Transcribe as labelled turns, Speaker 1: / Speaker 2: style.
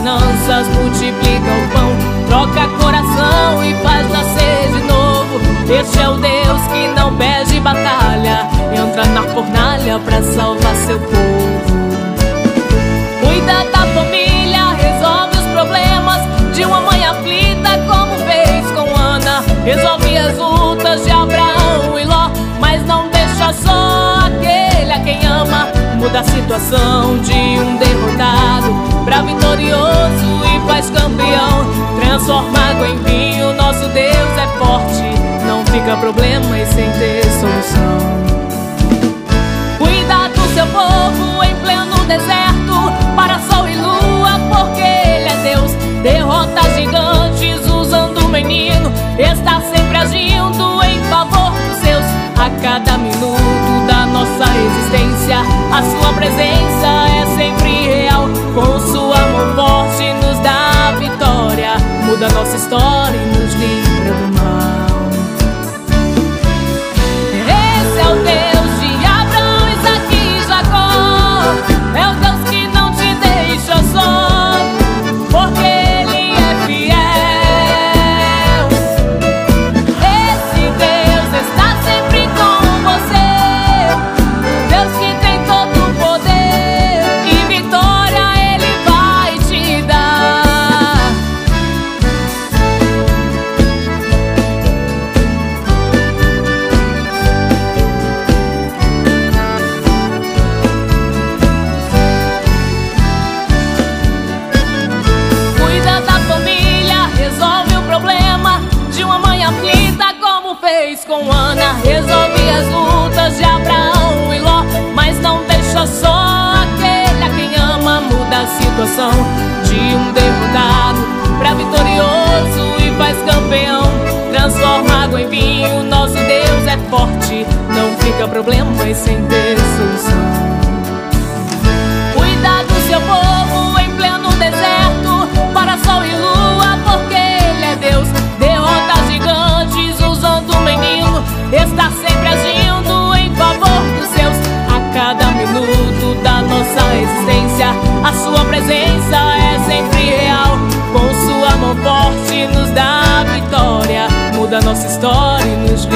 Speaker 1: finanças, multiplica o pão, troca coração e faz nascer de novo. Este é o Deus que não perde batalha, entra na fornalha pra salvar seu povo. Cuida da família, resolve os problemas de uma mãe aflita, como fez com Ana. Resolve as lutas de Abraão e Ló, mas não deixa só aquele a quem ama. Muda a situação de um derrotado pra vitorioso e faz campeão. Transforma água em vinho, nosso Deus é forte, não fica problema e sem ter solução. Cuida do seu povo em pleno deserto, para sol e lua, porque Ele é Deus. Derrota gigantes usando o menino, está sempre agindo em favor dos seus. A cada minuto da nossa existência, a sua presença é sempre real. Com sua mão forte nos dá a vitória, muda nossa história e nos livra do mal. Esse é o Deus de Abraão, Isaque e Jacó, é o Deus que não te deixa só, porque Ele é fiel. Esse Deus está sempre com você, Deus que tem todo o poder e vitória Ele vai te dar. Cuida da família, resolve o problema de uma mãe aflita, como fez com Ana. Resolve as lutas de Abraão e Ló, mas não deixa só aquele a quem ama. Muda a situação de um derrotado pra vitorioso e faz campeão. Transforma água em vinho, nosso Deus é forte, não fica problema e sem ter solução. Cuida do seu povo em pleno deserto, para sol e lua, porque Ele é Deus. Derrota gigantes usando o menino, está sempre agindo em favor dos seus. A cada minuto da nossa existência, a sua presença é sempre real. Com sua mão forte nos dá a vitória, muda nossa história e nos